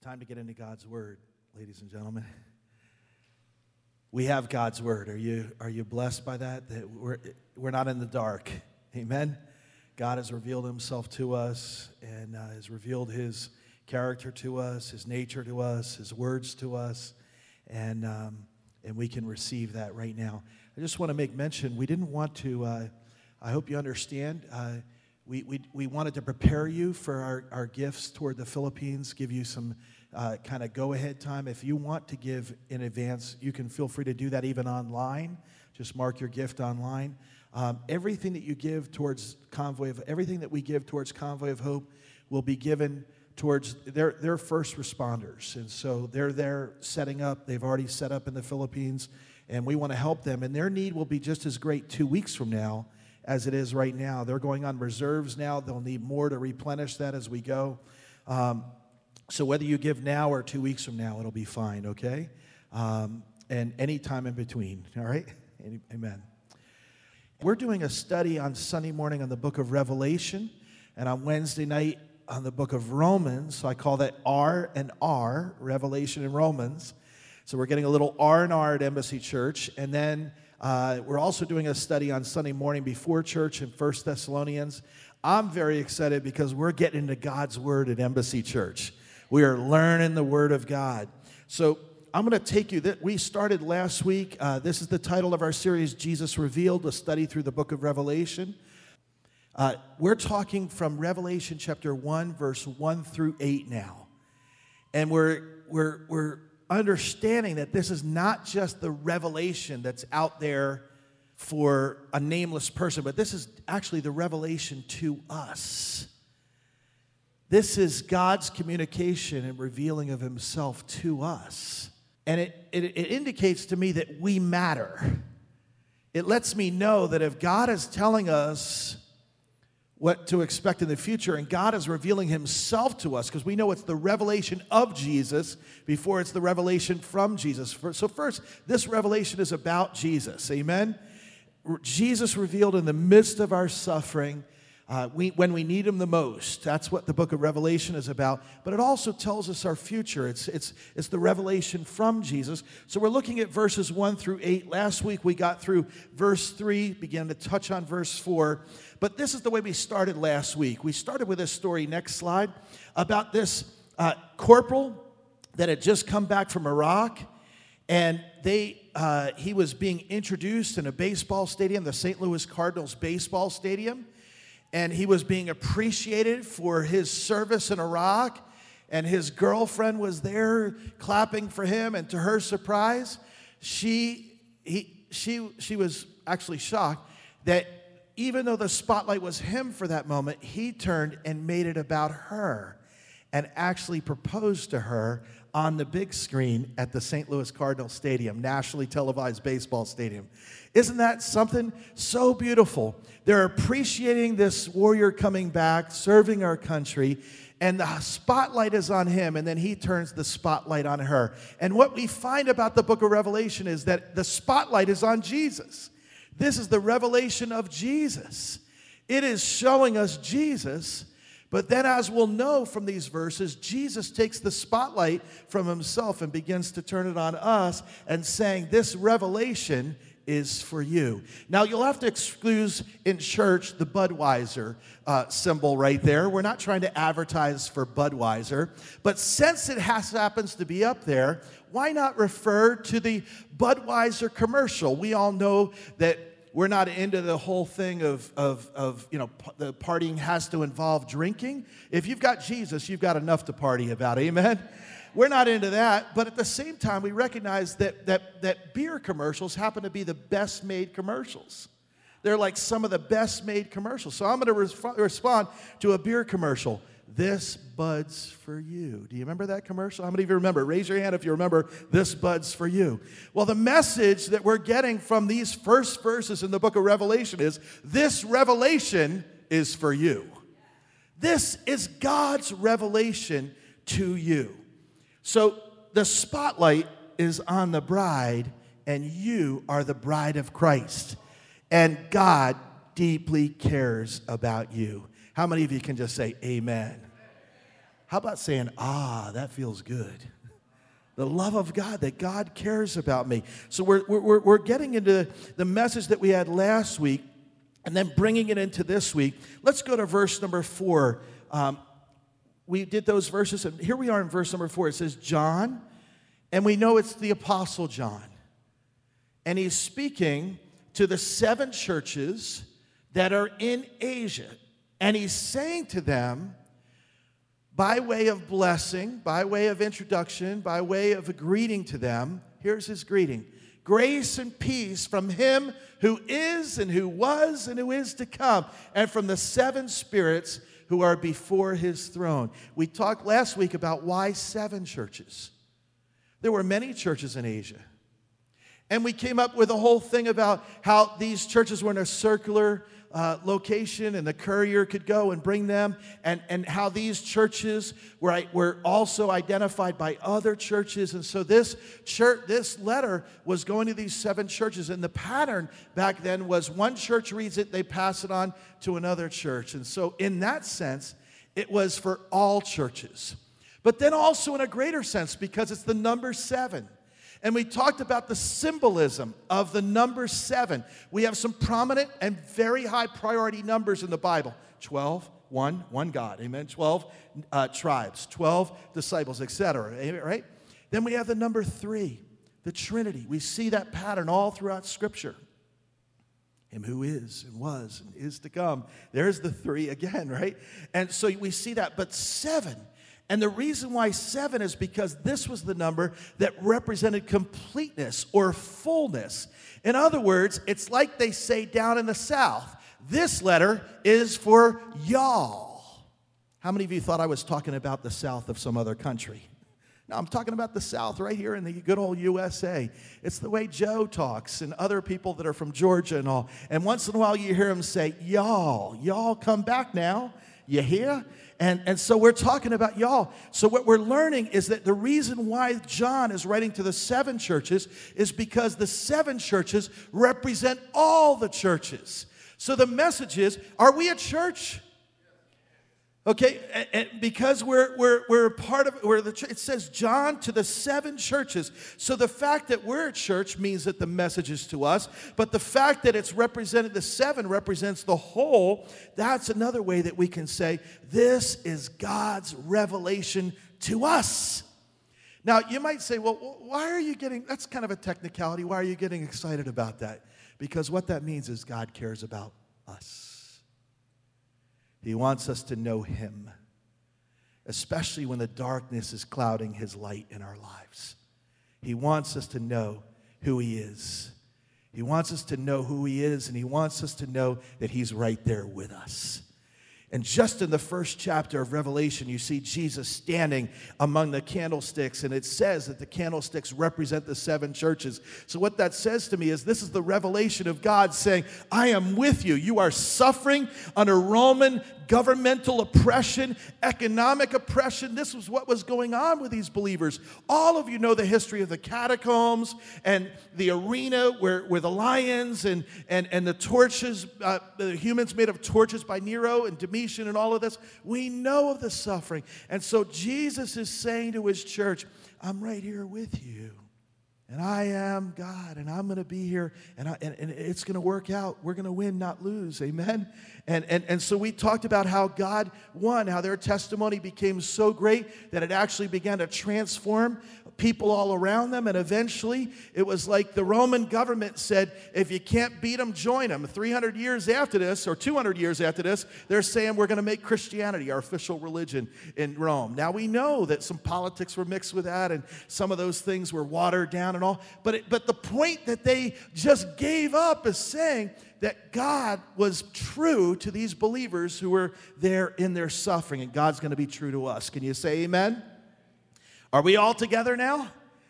time to get into God's Word, ladies and gentlemen. We have God's Word. Are you blessed by that? That we're not in the dark. Amen? God has revealed Himself to us and has revealed His character to us, His nature to us, His words to us, and we can receive that right now. I just want to make mention, we didn't want to, I hope you understand, we wanted to prepare you for our gifts toward the Philippines, give you some kind of go-ahead time. If you want to give in advance, you can feel free to do that even online. Just mark your gift online. Everything that you give towards everything that we give towards Convoy of Hope will be given towards their first responders. And so they're there setting up. They've already set up in the Philippines, and we want to help them. And their need will be just as great 2 weeks from now as it is right now. They're going on reserves now. They'll need more to replenish that as we go. So whether you give now or 2 weeks from now, it'll be fine, okay? And any time in between, all right? Amen. We're doing a study on Sunday morning on the book of Revelation, and on Wednesday night on the book of Romans. So I call that R and R, Revelation and Romans. So we're getting a little R&R at Embassy Church. And then we're also doing a study on Sunday morning before church in 1 Thessalonians. I'm very excited because we're getting into God's Word at Embassy Church. We are learning the Word of God. So I'm going to take you, we started last week. This is the title of our series, Jesus Revealed, a study through the book of Revelation. We're talking from Revelation chapter 1, verse 1 through 8 now. And we're understanding that this is not just the revelation that's out there for a nameless person, but this is actually the revelation to us. This is God's communication and revealing of Himself to us. And it indicates to me that we matter. It lets me know that if God is telling us what to expect in the future, and God is revealing Himself to us, because we know it's the revelation of Jesus before it's the revelation from Jesus. So first, this revelation is about Jesus, amen? Jesus revealed in the midst of our suffering, when we need Him the most. That's what the book of Revelation is about. But it also tells us our future. It's the revelation from Jesus. So we're looking at verses 1 through 8. Last week we got through verse 3, began to touch on verse 4. But this is the way we started last week. We started with this story, next slide, about this corporal that had just come back from Iraq. And he was being introduced in a baseball stadium, the St. Louis Cardinals baseball stadium. And he was being appreciated for his service in Iraq. And his girlfriend was there clapping for him. And to her surprise, she was actually shocked that even though the spotlight was him for that moment, he turned and made it about her and actually proposed to her on the big screen at the St. Louis Cardinals Stadium, nationally televised baseball stadium. Isn't that something so beautiful? They're appreciating this warrior coming back, serving our country, and the spotlight is on him, and then he turns the spotlight on her. And what we find about the book of Revelation is that the spotlight is on Jesus. This is the revelation of Jesus. It is showing us Jesus. But then, as we'll know from these verses, Jesus takes the spotlight from Himself and begins to turn it on us and saying, this revelation is for you. Now, you'll have to excuse in church the Budweiser symbol right there. We're not trying to advertise for Budweiser. But since it happens to be up there, why not refer to the Budweiser commercial? We all know that we're not into the whole thing of the partying has to involve drinking. If you've got Jesus, you've got enough to party about, amen? We're not into that, but at the same time, we recognize that beer commercials happen to be the best-made commercials. They're like some of the best-made commercials. So I'm going to respond to a beer commercial. This Bud's for you. Do you remember that commercial? How many of you remember? Raise your hand if you remember This Bud's for you. Well, the message that we're getting from these first verses in the book of Revelation is, this revelation is for you. This is God's revelation to you. So the spotlight is on the bride, and you are the bride of Christ. And God deeply cares about you. How many of you can just say amen? How about saying, that feels good? The love of God, that God cares about me. So we're getting into the message that we had last week and then bringing it into this week. Let's go to verse number 4. We did those verses, and here we are in verse number 4. It says, John, and we know it's the Apostle John. And he's speaking to the 7 churches that are in Asia. And he's saying to them, by way of blessing, by way of introduction, by way of a greeting to them, here's his greeting. Grace and peace from him who is and who was and who is to come, and from the 7 spirits who are before his throne. We talked last week about why 7 churches. There were many churches in Asia. And we came up with a whole thing about how these churches were in a circular location, and the courier could go and bring them, and how these churches were also identified by other churches. And so this letter was going to these 7 churches, and the pattern back then was one church reads it, they pass it on to another church. And so in that sense, it was for all churches. But then also in a greater sense, because it's the number 7. And we talked about the symbolism of the number 7. We have some prominent and very high priority numbers in the Bible. 12, one God, amen? 12 tribes, 12 disciples, etc., right? Then we have the number 3, the Trinity. We see that pattern all throughout Scripture. Him who is and was and is to come. There's the 3 again, right? And so we see that. But 7, and the reason why 7 is because this was the number that represented completeness or fullness. In other words, it's like they say down in the South, this letter is for y'all. How many of you thought I was talking about the South of some other country? No, I'm talking about the South right here in the good old USA. It's the way Joe talks and other people that are from Georgia and all. And once in a while you hear him say, y'all come back now. You hear? And so we're talking about y'all. So what we're learning is that the reason why John is writing to the 7 churches is because the 7 churches represent all the churches. So the message is, are we a church? Okay, and because we're part of it says John to the 7 churches. So the fact that we're a church means that the message is to us, but the fact that it's represented, the 7 represents the whole. That's another way that we can say this is God's revelation to us. Now you might say, well, why are you getting? That's kind of a technicality. Why are you getting excited about that? Because what that means is God cares about us. He wants us to know him, especially when the darkness is clouding his light in our lives. He wants us to know who he is. He wants us to know who he is, and he wants us to know that he's right there with us. And just in the first chapter of Revelation, you see Jesus standing among the candlesticks, and it says that the candlesticks represent the 7 churches. So what that says to me is this is the revelation of God saying, I am with you. You are suffering under Roman governmental oppression, economic oppression. This was what was going on with these believers. All of you know the history of the catacombs and the arena where the lions and the torches, the humans made of torches by Nero and Domitian and all of this. We know of the suffering. And so Jesus is saying to his church, I'm right here with you. And I am God, and I'm going to be here, and it's going to work out. We're going to win, not lose. Amen? And so we talked about how God won, how their testimony became so great that it actually began to transform people all around them. And eventually, it was like the Roman government said, if you can't beat them, join them. 300 years after this, or 200 years after this, they're saying we're going to make Christianity our official religion in Rome. Now, we know that some politics were mixed with that, and some of those things were watered down and all. But the point that they just gave up is saying that God was true to these believers who were there in their suffering, and God's going to be true to us. Can you say amen? Are we all together now?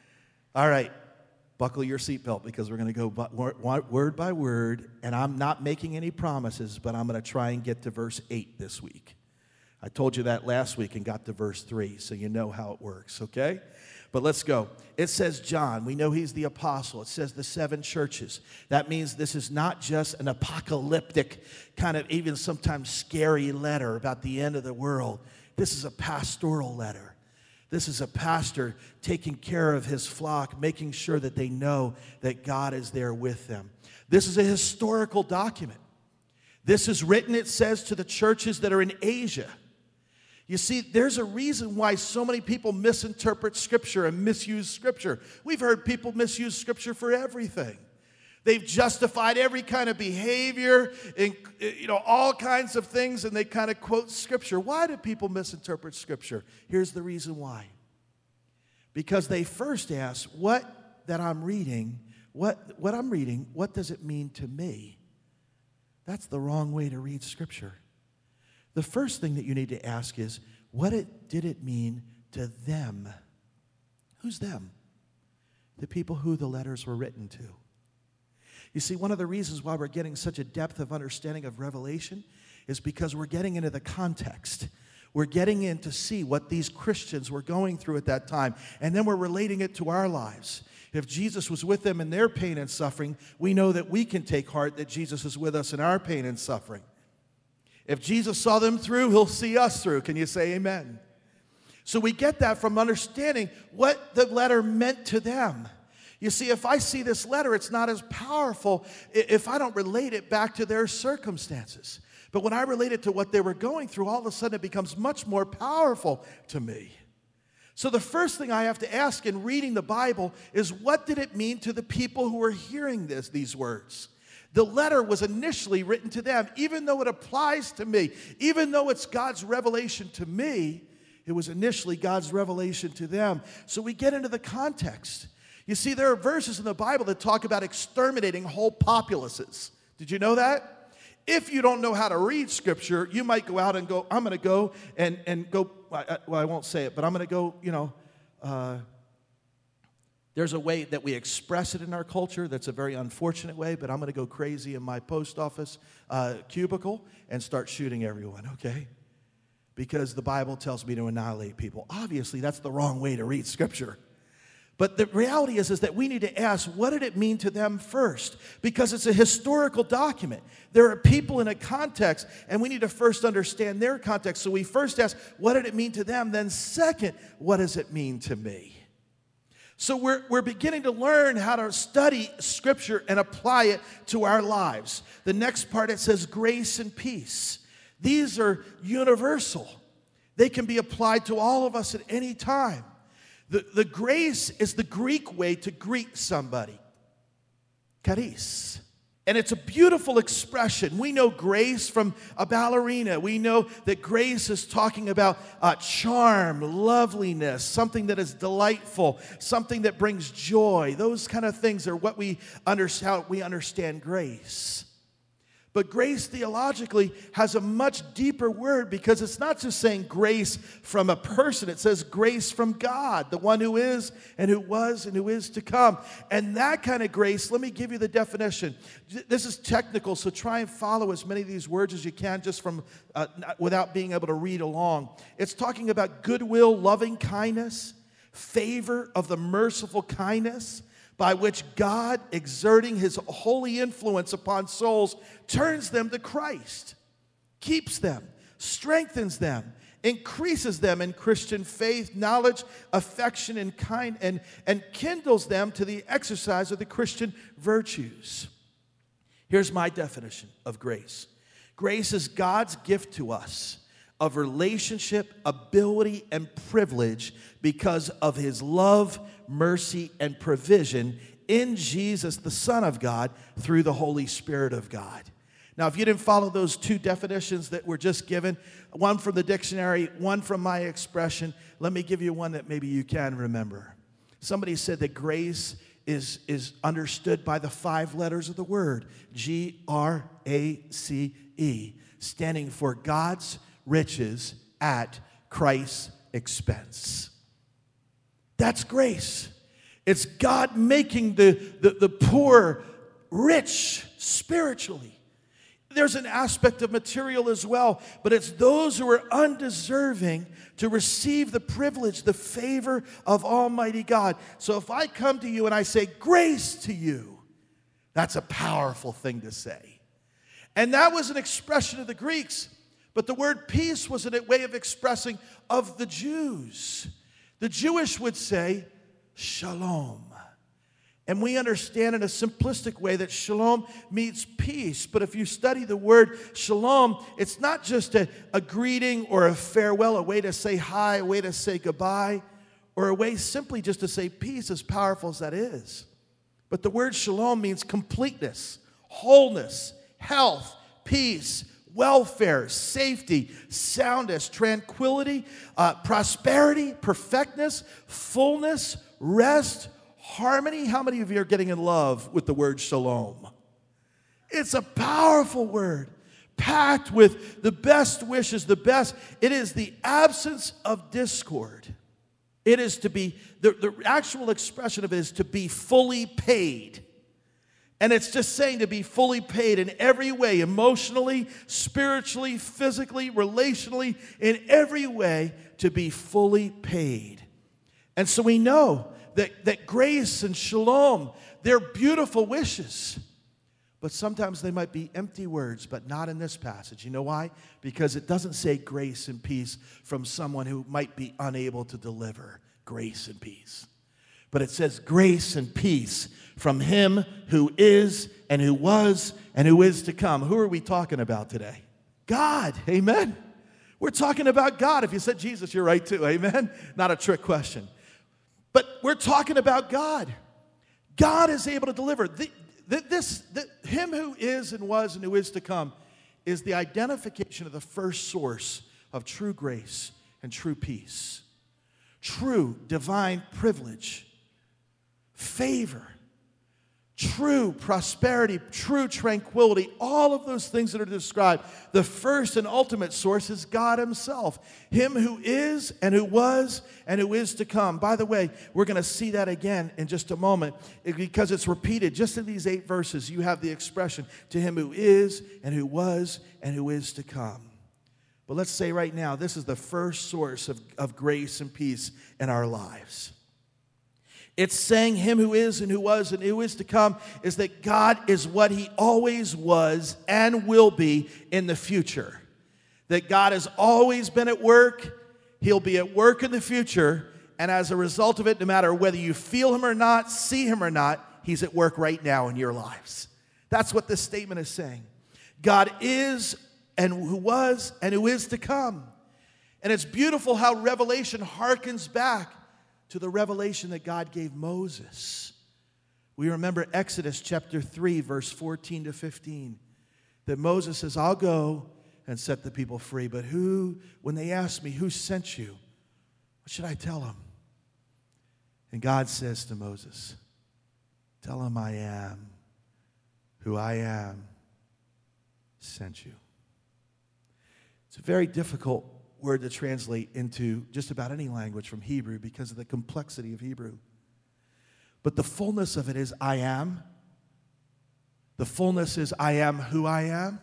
All right. Buckle your seatbelt because we're going to go word by word, and I'm not making any promises, but I'm going to try and get to verse 8 this week. I told you that last week and got to verse 3, so you know how it works, okay? But let's go. It says John. We know he's the apostle. It says the 7 churches. That means this is not just an apocalyptic kind of even sometimes scary letter about the end of the world. This is a pastoral letter. This is a pastor taking care of his flock, making sure that they know that God is there with them. This is a historical document. This is written, it says, to the churches that are in Asia. You see, there's a reason why so many people misinterpret Scripture and misuse Scripture. We've heard people misuse Scripture for everything. They've justified every kind of behavior, and, all kinds of things, and they kind of quote Scripture. Why do people misinterpret Scripture? Here's the reason why. Because they first ask, what I'm reading, what does it mean to me? That's the wrong way to read Scripture. The first thing that you need to ask is, did it mean to them? Who's them? The people who the letters were written to. You see, one of the reasons why we're getting such a depth of understanding of Revelation is because we're getting into the context. We're getting in to see what these Christians were going through at that time, and then we're relating it to our lives. If Jesus was with them in their pain and suffering, we know that we can take heart that Jesus is with us in our pain and suffering. If Jesus saw them through, he'll see us through. Can you say amen? So we get that from understanding what the letter meant to them. You see, if I see this letter, it's not as powerful if I don't relate it back to their circumstances. But when I relate it to what they were going through, all of a sudden it becomes much more powerful to me. So the first thing I have to ask in reading the Bible is, what did it mean to the people who were hearing these words? The letter was initially written to them. Even though it applies to me, even though it's God's revelation to me, it was initially God's revelation to them. So we get into the context. You see, there are verses in the Bible that talk about exterminating whole populaces. Did you know that? If you don't know how to read Scripture, you might go out and go, I'm going to go and go, well, I won't say it, but I'm going to go, there's a way that we express it in our culture that's a very unfortunate way, but I'm going to go crazy in my post office cubicle and start shooting everyone, okay? Because the Bible tells me to annihilate people. Obviously, that's the wrong way to read Scripture. But the reality is that we need to ask, what did it mean to them first? Because it's a historical document. There are people in a context, and we need to first understand their context. So we first ask, what did it mean to them? Then second, what does it mean to me? So we're beginning to learn how to study Scripture and apply it to our lives. The next part, it says grace and peace. These are universal. They can be applied to all of us at any time. The grace is the Greek way to greet somebody. Charis. And it's a beautiful expression. We know grace from a ballerina. We know that grace is talking about charm, loveliness, something that is delightful, something that brings joy. Those kind of things are what how we understand grace. But grace theologically has a much deeper word, because it's not just saying grace from a person. It says grace from God, the one who is and who was and who is to come. And that kind of grace, let me give you the definition. This is technical, so try and follow as many of these words as you can just from without being able to read along. It's talking about goodwill, loving kindness, favor of the merciful kindness, by which God, exerting his holy influence upon souls, turns them to Christ, keeps them, strengthens them, increases them in Christian faith, knowledge, affection, and kindles them to the exercise of the Christian virtues. Here's my definition of grace. Grace is God's gift to us of relationship, ability, and privilege because of his love, mercy, and provision in Jesus, the Son of God, through the Holy Spirit of God. Now, if you didn't follow those two definitions that were just given, one from the dictionary, one from my expression, let me give you one that maybe you can remember. Somebody said that grace is understood by the 5 letters of the word, Grace, standing for God's riches at Christ's expense. That's grace. It's God making the poor rich spiritually. There's an aspect of material as well, but it's those who are undeserving to receive the privilege, the favor of Almighty God. So if I come to you and I say grace to you, that's a powerful thing to say. And that was an expression of the Greeks. But the word peace was a way of expressing of the Jews. The Jewish would say, shalom. And we understand in a simplistic way that shalom means peace. But if you study the word shalom, it's not just a greeting or a farewell, a way to say hi, a way to say goodbye, or a way simply just to say peace, as powerful as that is. But the word shalom means completeness, wholeness, health, peace, welfare, safety, soundness, tranquility, prosperity, perfectness, fullness, rest, harmony. How many of you are getting in love with the word shalom? It's a powerful word, packed with the best wishes, the best. It is the absence of discord. It is to be, the actual expression of it is to be fully paid. And it's just saying to be fully paid in every way, emotionally, spiritually, physically, relationally, in every way, to be fully paid. And so we know that grace and shalom, they're beautiful wishes. But sometimes they might be empty words, but not in this passage. You know why? Because it doesn't say grace and peace from someone who might be unable to deliver grace and peace. But it says grace and peace from him who is and who was and who is to come. Who are we talking about today? God. Amen. We're talking about God. If you said Jesus, you're right too. Amen. Not a trick question. But we're talking about God. God is able to deliver. Him who is and was and who is to come is the identification of the first source of true grace and true peace. True divine privilege, favor, true prosperity, true tranquility, all of those things that are described. The first and ultimate source is God himself, him who is and who was and who is to come. By the way, we're going to see that again in just a moment because it's repeated. Just in these 8 verses, you have the expression, to him who is and who was and who is to come. But let's say right now, this is the first source of grace and peace in our lives. It's saying him who is and who was and who is to come is that God is what he always was and will be in the future. That God has always been at work, he'll be at work in the future, and as a result of it, no matter whether you feel him or not, see him or not, he's at work right now in your lives. That's what this statement is saying. God is and who was and who is to come. And it's beautiful how Revelation harkens back to the revelation that God gave Moses. We remember Exodus chapter 3, verse 14 to 15, that Moses says, I'll go and set the people free. But when they ask me, who sent you? What should I tell them? And God says to Moses, tell them I am who I am sent you. It's a very difficult word to translate into just about any language from Hebrew because of the complexity of Hebrew. But the fullness of it is I am. The fullness is I am who I am.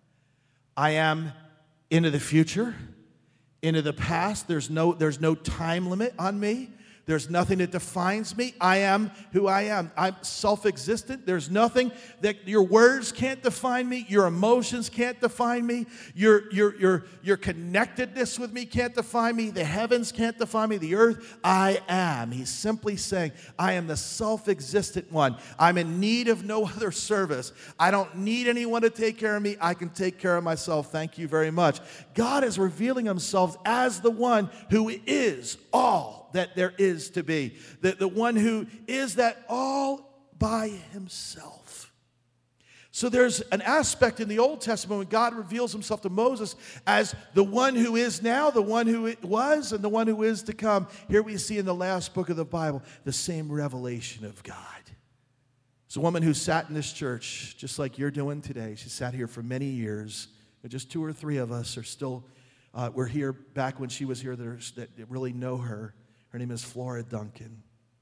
I am into the future, into the past. There's no time limit on me. There's nothing that defines me. I am who I am. I'm self-existent. There's nothing that your words can't define me. Your emotions can't define me. Your connectedness with me can't define me. The heavens can't define me. The earth, I am. He's simply saying, I am the self-existent one. I'm in need of no other service. I don't need anyone to take care of me. I can take care of myself. Thank you very much. God is revealing himself as the one who is all that there is to be. The one who is that all by himself. So there's an aspect in the Old Testament when God reveals himself to Moses as the one who is now, the one who was, and the one who is to come. Here we see in the last book of the Bible the same revelation of God. It's a woman who sat in this church just like you're doing today. She sat here for many years. Just 2 or 3 of us are still, we're here back when she was here that really know her. Her name is Flora Duncan.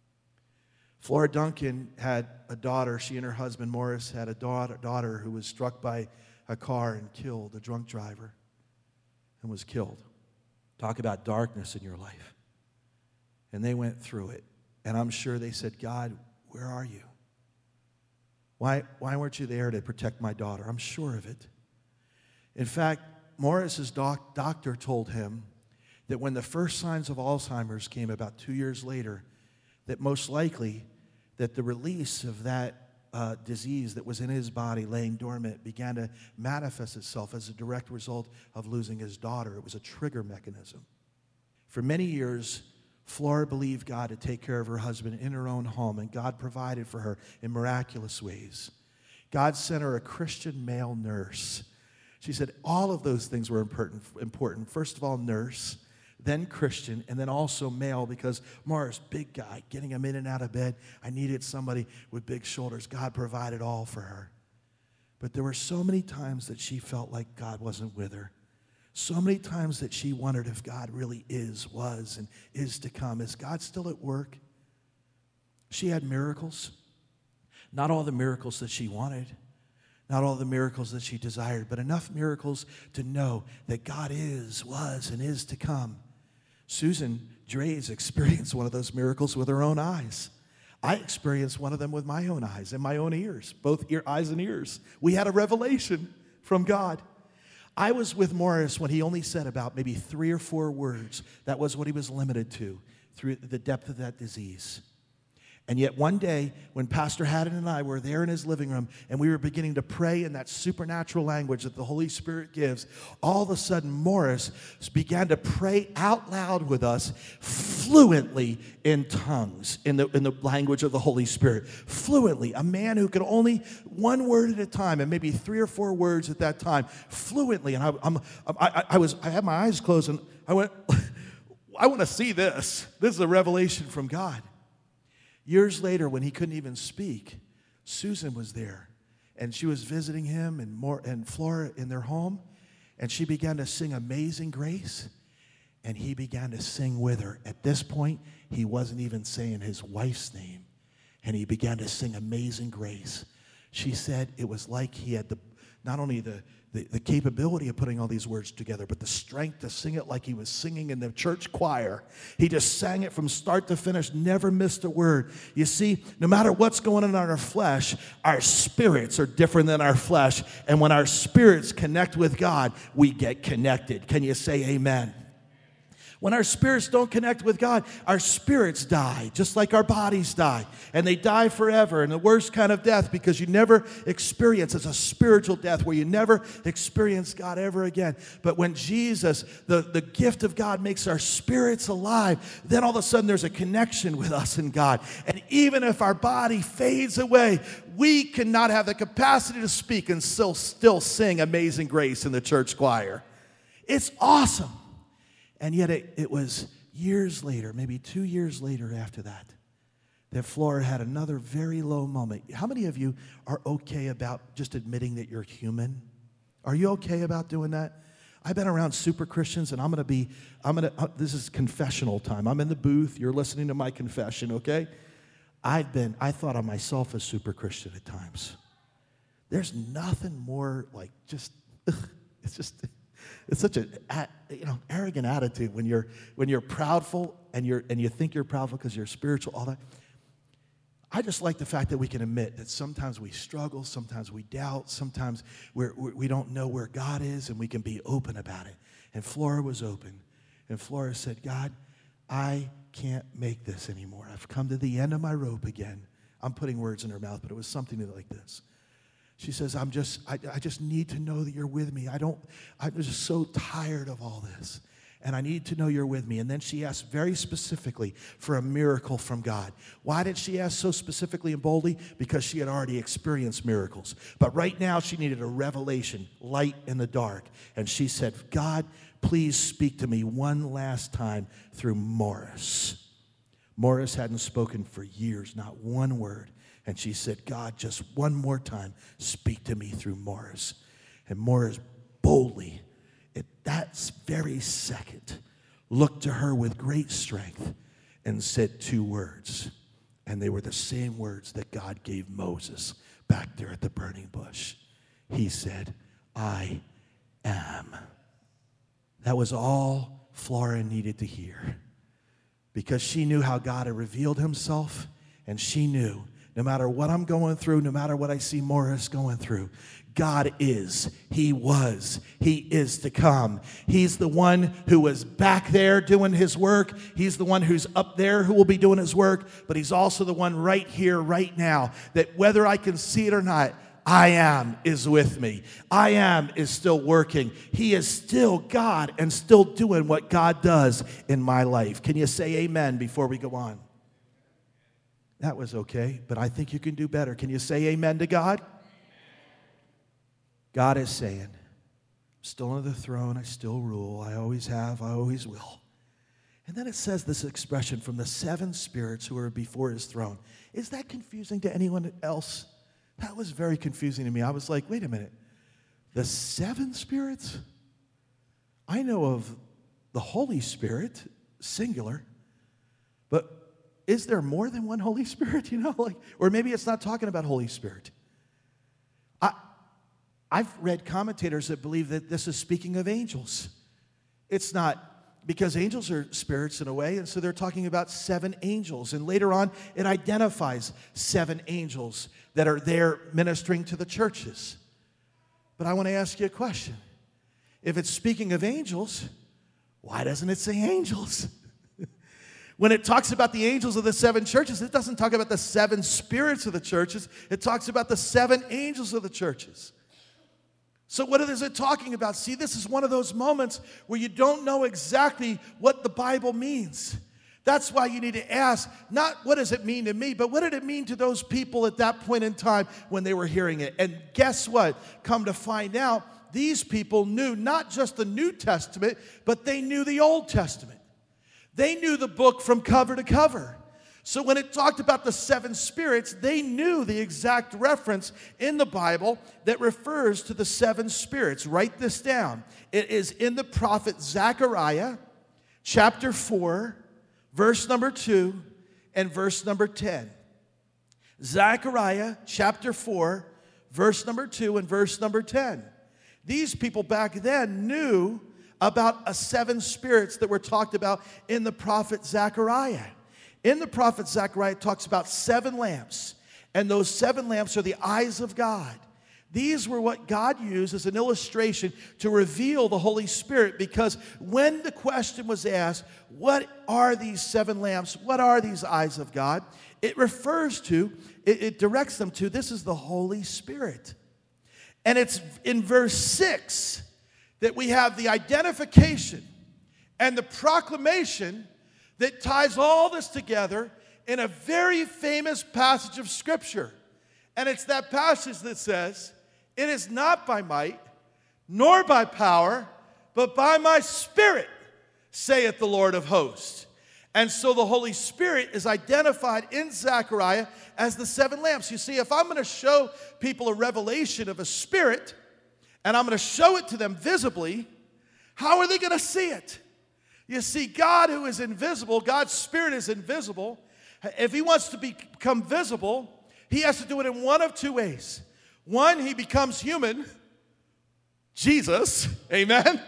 Flora Duncan had a daughter. She and her husband, Morris, had a daughter who was struck by a car and killed, a drunk driver, and was killed. Talk about darkness in your life. And they went through it. And I'm sure they said, God, where are you? Why weren't you there to protect my daughter? I'm sure of it. In fact, Morris's doctor told him that when the first signs of Alzheimer's came about 2 years later, that most likely that the release of that disease that was in his body laying dormant began to manifest itself as a direct result of losing his daughter. It was a trigger mechanism. For many years, Flora believed God to take care of her husband in her own home, and God provided for her in miraculous ways. God sent her a Christian male nurse. She said all of those things were important. First of all, nurse, then Christian, and then also male, because Morris, big guy, getting him in and out of bed. I needed somebody with big shoulders. God provided all for her. But there were so many times that she felt like God wasn't with her. So many times that she wondered if God really is, was, and is to come. Is God still at work? She had miracles. Not all the miracles that she wanted. Not all the miracles that she desired, but enough miracles to know that God is, was, and is to come. Susan Drays experienced one of those miracles with her own eyes. I experienced one of them with my own eyes and my own ears, both eyes and ears. We had a revelation from God. I was with Morris when he only said about maybe 3 or 4 words. That was what he was limited to through the depth of that disease. And yet one day, when Pastor Haddon and I were there in his living room, and we were beginning to pray in that supernatural language that the Holy Spirit gives, all of a sudden Morris began to pray out loud with us fluently in tongues, in the language of the Holy Spirit. Fluently. A man who could only one word at a time, and maybe 3 or 4 words at that time, fluently. And I had my eyes closed, and I went, I want to see this. This is a revelation from God. Years later, when he couldn't even speak, Susan was there, and she was visiting him and Flora in their home, and she began to sing Amazing Grace, and he began to sing with her. At this point, he wasn't even saying his wife's name, and he began to sing Amazing Grace. She said it was like he had not only the capability of putting all these words together, but the strength to sing it like he was singing in the church choir. He just sang it from start to finish, never missed a word. You see, no matter what's going on in our flesh, our spirits are different than our flesh. And when our spirits connect with God, we get connected. Can you say amen? When our spirits don't connect with God, our spirits die, just like our bodies die. And they die forever, and the worst kind of death, because you never experience, it's a spiritual death where you never experience God ever again. But when Jesus, the gift of God, makes our spirits alive, then all of a sudden there's a connection with us and God. And even if our body fades away, we cannot have the capacity to speak and still sing Amazing Grace in the church choir. It's awesome. And yet it was years later, maybe 2 years later after that Flora had another very low moment. How many of you are okay about just admitting that you're human? Are you okay about doing that? I've been around super Christians, and this is confessional time. I'm in the booth. You're listening to my confession, okay? I thought of myself as super Christian at times. There's nothing more like it's such an arrogant attitude when you're proudful and you think you're proudful because you're spiritual, all that. I just like the fact that we can admit that sometimes we struggle, sometimes we doubt, sometimes we don't know where God is, and we can be open about it. And Flora was open. And Flora said, God, I can't make this anymore. I've come to the end of my rope again. I'm putting words in her mouth, but it was something like this. She says, I just need to know that you're with me. I'm just so tired of all this. And I need to know you're with me. And then she asked very specifically for a miracle from God. Why did she ask so specifically and boldly? Because she had already experienced miracles. But right now she needed a revelation, light in the dark. And she said, God, please speak to me one last time through Morris. Morris hadn't spoken for years, not one word. And she said, God, just one more time, speak to me through Morris. And Morris boldly, at that very second, looked to her with great strength and said 2 words. And they were the same words that God gave Moses back there at the burning bush. He said, I am. That was all Flora needed to hear, because she knew how God had revealed himself, and she knew no matter what I'm going through, no matter what I see Morris going through, God is, He was, He is to come. He's the one who was back there doing His work. He's the one who's up there who will be doing His work, but He's also the one right here, right now, that whether I can see it or not, I am is with me. I am is still working. He is still God and still doing what God does in my life. Can you say amen before we go on? That was okay, but I think you can do better. Can you say amen to God? God is saying, I'm still on the throne, I still rule, I always have, I always will. And then it says this expression, from the 7 spirits who are before His throne. Is that confusing to anyone else? That was very confusing to me. I was like, wait a minute, the 7 spirits? I know of the Holy Spirit, singular, but is there more than one Holy Spirit, or maybe it's not talking about Holy Spirit. I've read commentators that believe that this is speaking of angels. It's not, because angels are spirits in a way, and so they're talking about 7 angels. And later on, it identifies 7 angels that are there ministering to the churches. But I want to ask you a question. If it's speaking of angels, why doesn't it say angels? When it talks about the angels of the 7 churches, it doesn't talk about the 7 spirits of the churches. It talks about the 7 angels of the churches. So what is it talking about? See, this is one of those moments where you don't know exactly what the Bible means. That's why you need to ask, not what does it mean to me, but what did it mean to those people at that point in time when they were hearing it? And guess what? Come to find out, these people knew not just the New Testament, but they knew the Old Testament. They knew the book from cover to cover. So when it talked about the 7 spirits, they knew the exact reference in the Bible that refers to the 7 spirits. Write this down. It is in the prophet Zechariah, chapter 4, verse number 2, and verse number 10. Zechariah, chapter 4, verse number 2, and verse number 10. These people back then knew about 7 spirits that were talked about in the prophet Zechariah. In the prophet Zechariah, it talks about 7 lamps, and those 7 lamps are the eyes of God. These were what God used as an illustration to reveal the Holy Spirit, because when the question was asked, what are these 7 lamps? What are these eyes of God? It refers to, it directs them to, this is the Holy Spirit. And it's in verse 6 that we have the identification and the proclamation that ties all this together in a very famous passage of Scripture. And it's that passage that says, it is not by might, nor by power, but by my Spirit, saith the Lord of hosts. And so the Holy Spirit is identified in Zechariah as the 7 lamps. You see, if I'm going to show people a revelation of a spirit, and I'm going to show it to them visibly, how are they going to see it? You see, God who is invisible, God's Spirit is invisible. If He wants to become visible, He has to do it in one of 2 ways. One, He becomes human, Jesus, amen?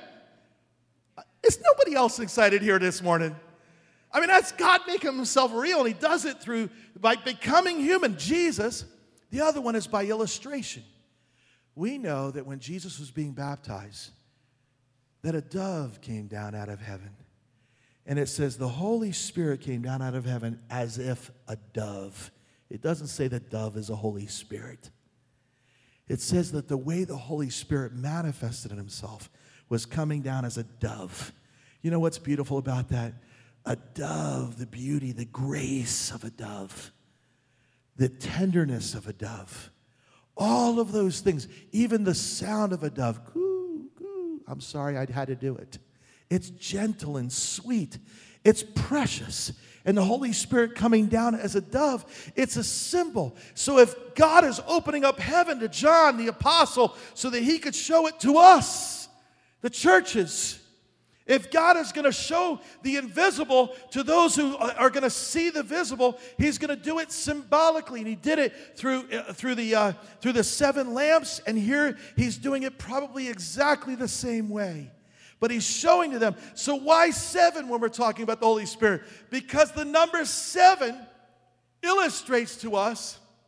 Is nobody else excited here this morning? I mean, that's God making Himself real, and He does it by becoming human, Jesus. The other one is by illustration. We know that when Jesus was being baptized, that a dove came down out of heaven. And it says the Holy Spirit came down out of heaven as if a dove. It doesn't say that dove is a Holy Spirit. It says that the way the Holy Spirit manifested in Himself was coming down as a dove. You know what's beautiful about that? A dove, the beauty, the grace of a dove, the tenderness of a dove. All of those things, even the sound of a dove. Coo, coo. I'm sorry I had to do it. It's gentle and sweet. It's precious. And the Holy Spirit coming down as a dove, it's a symbol. So if God is opening up heaven to John the apostle so that he could show it to us, the churches, if God is going to show the invisible to those who are going to see the visible, He's going to do it symbolically. And He did it through the 7 lamps, and here He's doing it probably exactly the same way. But He's showing to them. So why 7 when we're talking about the Holy Spirit? Because the number 7 illustrates to us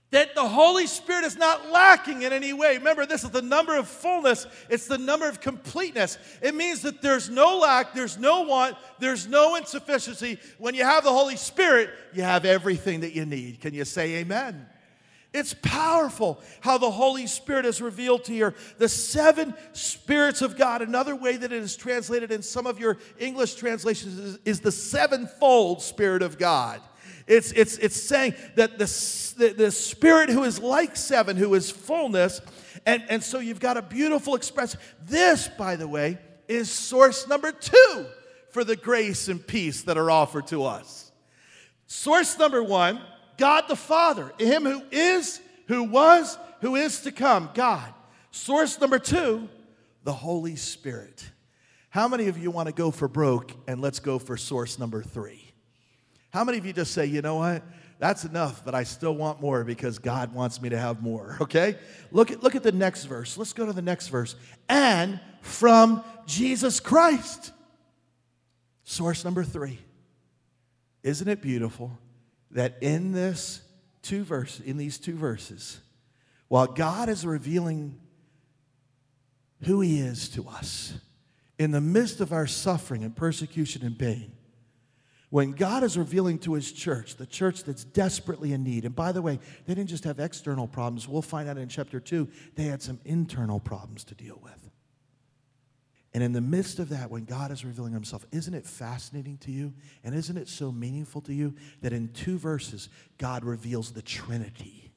That the Holy Spirit is not lacking in any way. Remember, this is the number of fullness. It's the number of completeness. It means that there's no lack, there's no want, there's no insufficiency. When you have the Holy Spirit, you have everything that you need. Can you say amen? It's powerful how the Holy Spirit is revealed to you. The seven spirits of God, another way that it is translated in some of your English translations is the sevenfold Spirit of God. It's saying that the Spirit who is like seven, who is fullness, and so you've got a beautiful expression. This, by the way, is source number 2 for the grace and peace that are offered to us. Source number 1, God the Father, Him who is, who was, who is to come, God. Source number 2, the Holy Spirit. How many of you want to go for broke and let's go for source number 3? How many of you just say, you know what? That's enough, but I still want more because God wants me to have more, okay? Look at the next verse. Let's go to the next verse. And from Jesus Christ. Source number 3. Isn't it beautiful that in these two verses, while God is revealing who He is to us, in the midst of our suffering and persecution and pain, when God is revealing to His church, the church that's desperately in need, and by the way, they didn't just have external problems. We'll find out in chapter 2, they had some internal problems to deal with. And in the midst of that, when God is revealing Himself, isn't it fascinating to you? And isn't it so meaningful to you that in 2 verses, God reveals the Trinity?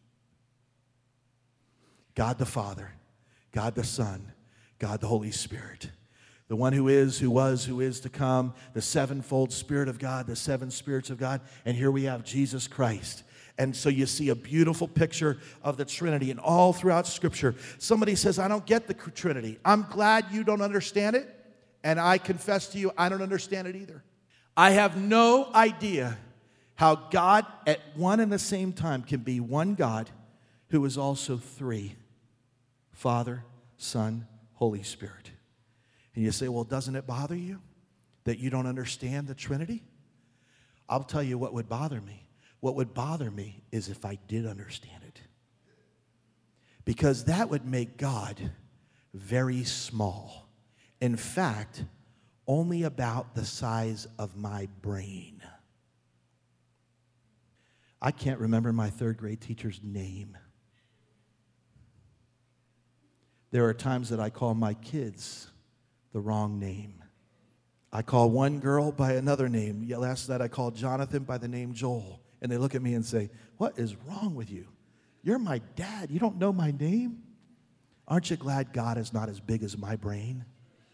God the Father, God the Son, God the Holy Spirit. The one who is, who was, who is to come, the sevenfold Spirit of God, the 7 spirits of God, and here we have Jesus Christ. And so you see a beautiful picture of the Trinity, and all throughout Scripture, somebody says, I don't get the Trinity. I'm glad you don't understand it, and I confess to you, I don't understand it either. I have no idea how God at one and the same time can be one God who is also 3, Father, Son, Holy Spirit. And you say, well, doesn't it bother you that you don't understand the Trinity? I'll tell you what would bother me. What would bother me is if I did understand it. Because that would make God very small. In fact, only about the size of my brain. I can't remember my 3rd grade teacher's name. There are times that I call my kids the wrong name. I call one girl by another name. Last night I called Jonathan by the name Joel. And they look at me and say, what is wrong with you? You're my dad. You don't know my name? Aren't you glad God is not as big as my brain?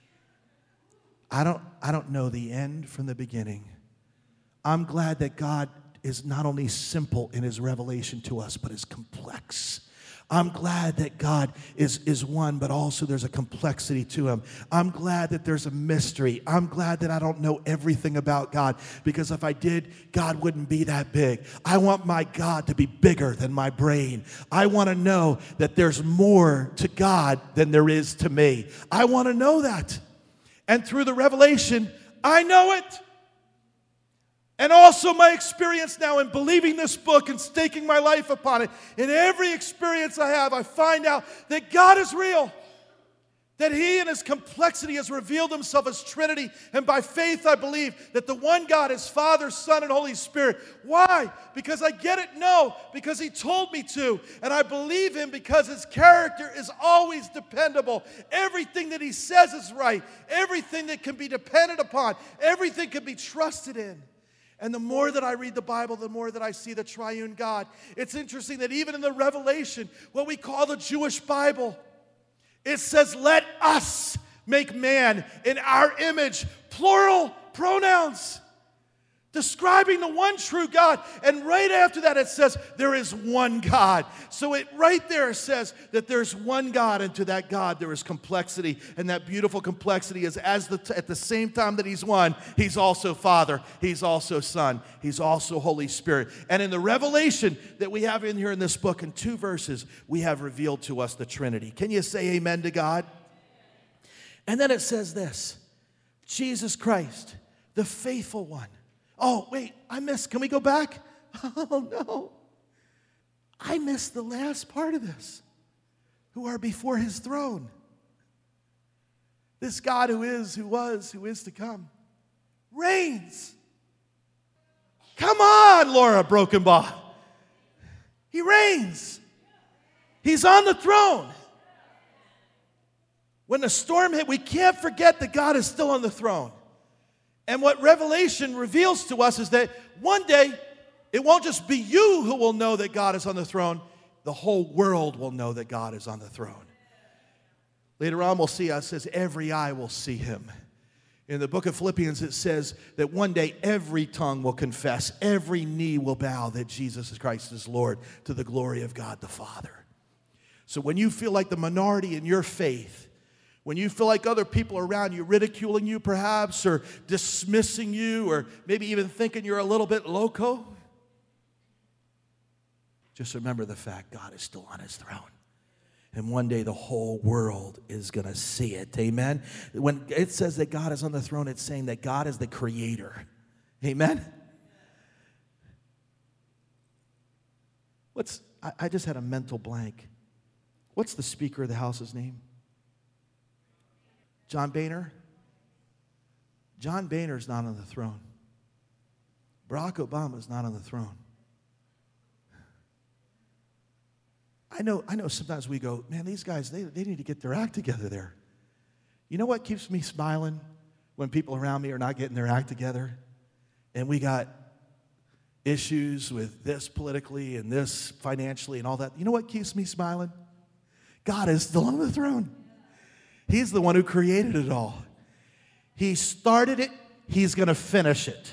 I don't know the end from the beginning. I'm glad that God is not only simple in His revelation to us, but is complex. I'm glad that God is one, but also there's a complexity to Him. I'm glad that there's a mystery. I'm glad that I don't know everything about God, because if I did, God wouldn't be that big. I want my God to be bigger than my brain. I want to know that there's more to God than there is to me. I want to know that. And through the revelation, I know it. And also my experience now in believing this book and staking my life upon it. In every experience I have, I find out that God is real. That He in His complexity has revealed Himself as Trinity. And by faith I believe that the one God is Father, Son, and Holy Spirit. Why? Because I get it? No. Because He told me to. And I believe Him because His character is always dependable. Everything that He says is right. Everything that can be depended upon. Everything can be trusted in. And the more that I read the Bible, the more that I see the triune God. It's interesting that even in the Revelation, what we call the Jewish Bible, it says, let us make man in our image. Plural pronouns. Describing the one true God. And right after that it says, there is one God. So it right there says that there's one God, and to that God there is complexity. And that beautiful complexity is at the same time that He's one, He's also Father, He's also Son, He's also Holy Spirit. And in the revelation that we have in here in this book, in 2 verses, we have revealed to us the Trinity. Can you say amen to God? And then it says this, Jesus Christ, the faithful one. Oh, wait, I missed. Can we go back? Oh, no. I missed the last part of this. Who are before his throne. This God who is, who was, who is to come, reigns. Come on, Laura Brokenbaugh. He reigns. He's on the throne. When the storm hit, we can't forget that God is still on the throne. And what Revelation reveals to us is that one day, it won't just be you who will know that God is on the throne. The whole world will know that God is on the throne. Later on, we'll see, it says, every eye will see him. In the book of Philippians, it says that one day every tongue will confess, every knee will bow that Jesus Christ is Lord, to the glory of God the Father. So when you feel like the minority in your faith, when you feel like other people around you ridiculing you perhaps, or dismissing you, or maybe even thinking you're a little bit loco, just remember the fact God is still on his throne. And one day the whole world is going to see it. Amen? When it says that God is on the throne, it's saying that God is the creator. Amen? I just had a mental blank. What's the Speaker of the House's name? John Boehner? John Boehner's not on the throne. Barack Obama's not on the throne. I know sometimes we go, man, these guys, they need to get their act together there. You know what keeps me smiling when people around me are not getting their act together? And we got issues with this politically and this financially and all that. You know what keeps me smiling? God is still on the throne. He's the one who created it all. He started it. He's going to finish it.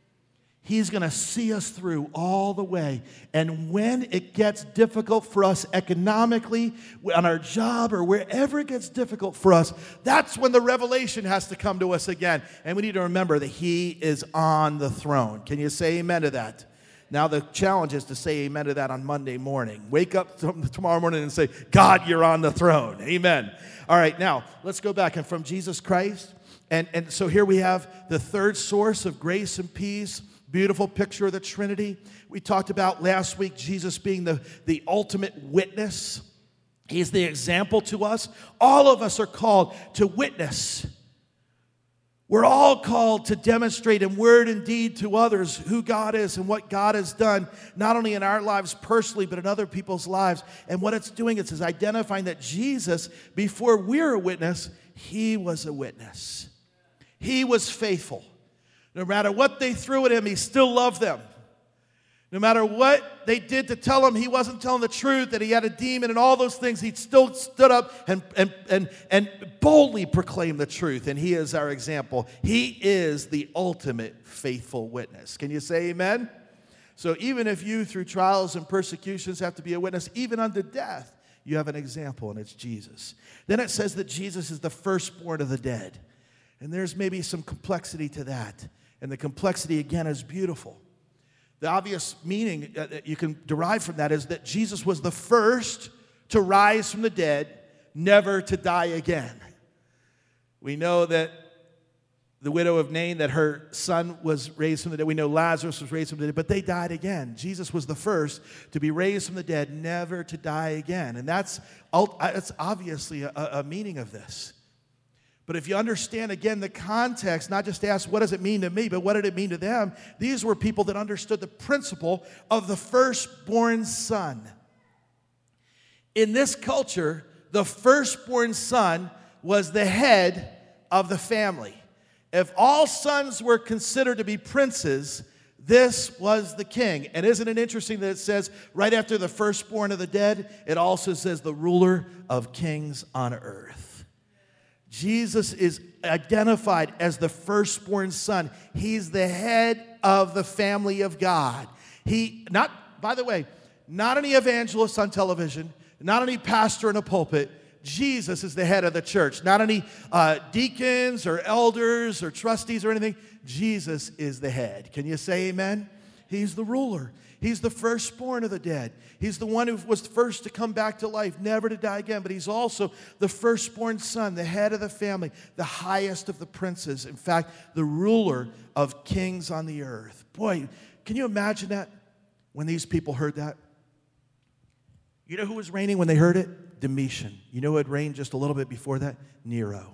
He's going to see us through all the way. And when it gets difficult for us economically, on our job, or wherever it gets difficult for us, that's when the revelation has to come to us again. And we need to remember that he is on the throne. Can you say amen to that? Now the challenge is to say amen to that on Monday morning. Wake up tomorrow morning and say, God, you're on the throne. Amen. All right, now let's go back. And from Jesus Christ. And so here we have the third source of grace and peace. Beautiful picture of the Trinity. We talked about last week Jesus being the ultimate witness. He's the example to us. All of us are called to witness. We're all called to demonstrate in word and deed to others who God is and what God has done, not only in our lives personally, but in other people's lives. And what it's doing is identifying that Jesus, before we're a witness, he was a witness. He was faithful. No matter what they threw at him, he still loved them. No matter what they did to tell him he wasn't telling the truth, that he had a demon and all those things, he still stood up and boldly proclaimed the truth. And he is our example. He is the ultimate faithful witness. Can you say amen? So even if you, through trials and persecutions, have to be a witness, even unto death, you have an example, and it's Jesus. Then it says that Jesus is the firstborn of the dead. And there's maybe some complexity to that. And the complexity, again, is beautiful. The obvious meaning that you can derive from that is that Jesus was the first to rise from the dead, never to die again. We know that the widow of Nain, that her son was raised from the dead. We know Lazarus was raised from the dead, but they died again. Jesus was the first to be raised from the dead, never to die again. And that's obviously a meaning of this. But if you understand, again, the context, not just ask, what does it mean to me, but what did it mean to them? These were people that understood the principle of the firstborn son. In this culture, the firstborn son was the head of the family. If all sons were considered to be princes, this was the king. And isn't it interesting that it says, right after the firstborn of the dead, it also says the ruler of kings on earth. Jesus is identified as the firstborn son. He's the head of the family of God. By the way, not any evangelist on television, not any pastor in a pulpit. Jesus is the head of the church. Not any deacons or elders or trustees or anything. Jesus is the head. Can you say amen? He's the ruler. He's the firstborn of the dead. He's the one who was first to come back to life, never to die again. But he's also the firstborn son, the head of the family, the highest of the princes. In fact, the ruler of kings on the earth. Boy, can you imagine that when these people heard that? You know who was reigning when they heard it? Domitian. You know who had reigned just a little bit before that? Nero.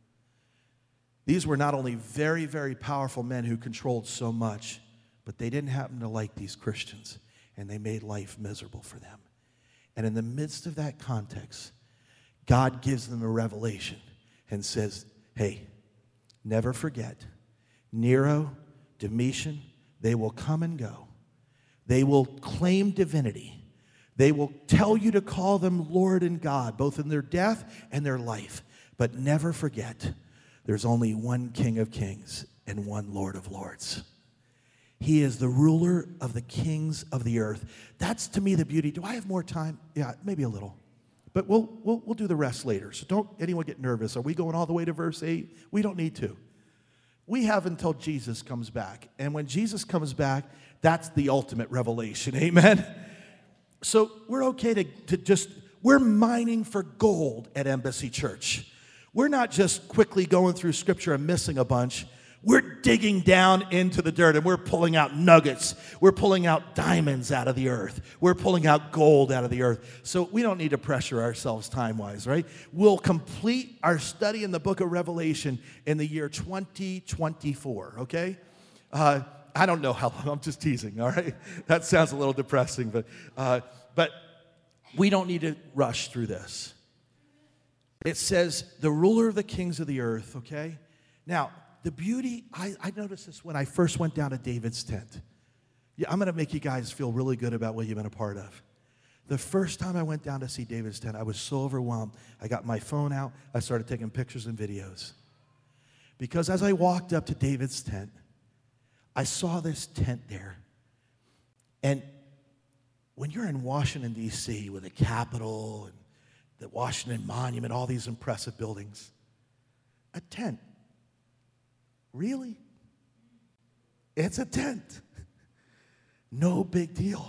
These were not only very, very powerful men who controlled so much, but they didn't happen to like these Christians, and they made life miserable for them. And in the midst of that context, God gives them a revelation and says, hey, never forget, Nero, Domitian, they will come and go. They will claim divinity. They will tell you to call them Lord and God, both in their death and their life. But never forget, there's only one King of Kings and one Lord of Lords. He is the ruler of the kings of the earth. That's, to me, the beauty. Do I have more time? Yeah, maybe a little. But we'll do the rest later. So don't anyone get nervous. Are we going all the way to verse 8? We don't need to. We have until Jesus comes back. And when Jesus comes back, that's the ultimate revelation. Amen? So we're okay to just, we're mining for gold at Embassy Church. We're not just quickly going through Scripture and missing a bunch. We're digging down into the dirt and we're pulling out nuggets. We're pulling out diamonds out of the earth. We're pulling out gold out of the earth. So we don't need to pressure ourselves time-wise, right? We'll complete our study in the book of Revelation in the year 2024, okay? I don't know how long. I'm just teasing, all right? That sounds a little depressing, but we don't need to rush through this. It says, the ruler of the kings of the earth, okay? Now, the beauty, I noticed this when I first went down to David's tent. Yeah, I'm going to make you guys feel really good about what you've been a part of. The first time I went down to see David's tent, I was so overwhelmed. I got my phone out. I started taking pictures and videos. Because as I walked up to David's tent, I saw this tent there. And when you're in Washington, D.C., with the Capitol and the Washington Monument, all these impressive buildings, a tent. Really? It's a tent. No big deal.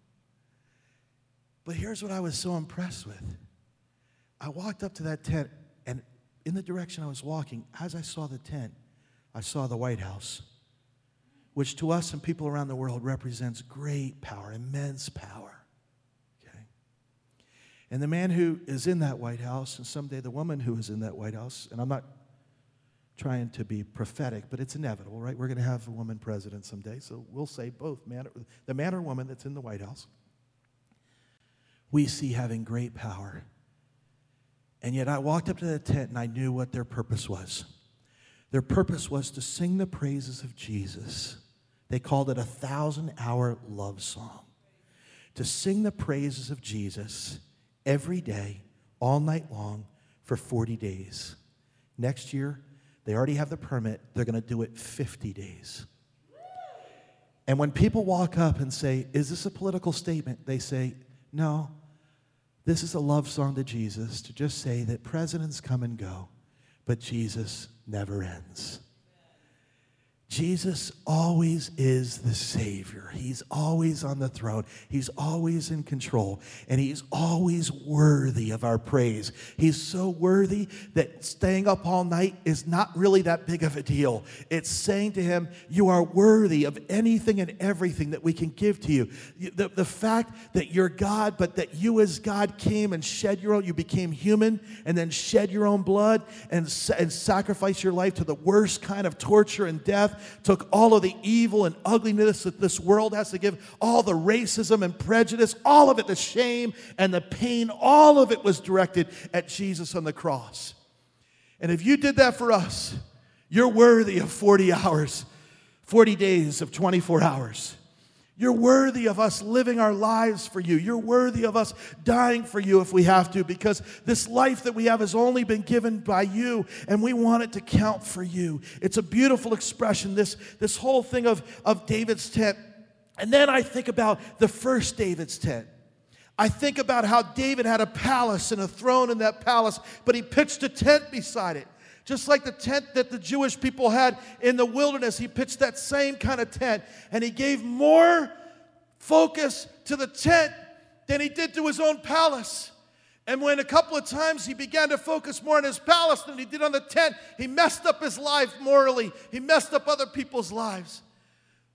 But here's what I was so impressed with. I walked up to that tent, and in the direction I was walking, as I saw the tent, I saw the White House, which to us and people around the world represents great power, immense power. Okay? And the man who is in that White House, and someday the woman who is in that White House, and I'm not trying to be prophetic, but it's inevitable, right? We're going to have a woman president someday, so we'll say both, the man or woman that's in the White House, we see having great power. And yet I walked up to the tent and I knew what their purpose was. Their purpose was to sing the praises of Jesus. They called it a 1,000-hour love song. To sing the praises of Jesus every day, all night long, for 40 days. Next year, they already have the permit. They're going to do it 50 days. And when people walk up and say, is this a political statement? They say, no, this is a love song to Jesus, to just say that presidents come and go, but Jesus never ends. Jesus always is the Savior. He's always on the throne. He's always in control. And He's always worthy of our praise. He's so worthy that staying up all night is not really that big of a deal. It's saying to Him, you are worthy of anything and everything that we can give to you. The fact that you're God, but that you as God came and shed your own, you became human and then shed your own blood and sacrificed your life to the worst kind of torture and death, took all of the evil and ugliness that this world has to give, all the racism and prejudice, all of it, the shame and the pain, all of it was directed at Jesus on the cross. And if you did that for us, you're worthy of 40 hours, 40 days of 24 hours. You're worthy of us living our lives for you. You're worthy of us dying for you if we have to, because this life that we have has only been given by you, and we want it to count for you. It's a beautiful expression, this whole thing of David's tent. And then I think about the first David's tent. I think about how David had a palace and a throne in that palace, but he pitched a tent beside it. Just like the tent that the Jewish people had in the wilderness, he pitched that same kind of tent. And he gave more focus to the tent than he did to his own palace. And when a couple of times he began to focus more on his palace than he did on the tent, he messed up his life morally. He messed up other people's lives.